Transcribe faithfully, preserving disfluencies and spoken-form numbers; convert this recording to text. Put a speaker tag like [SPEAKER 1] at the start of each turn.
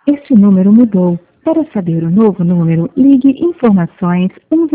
[SPEAKER 1] Este número mudou. Para saber o novo número, ligue informações um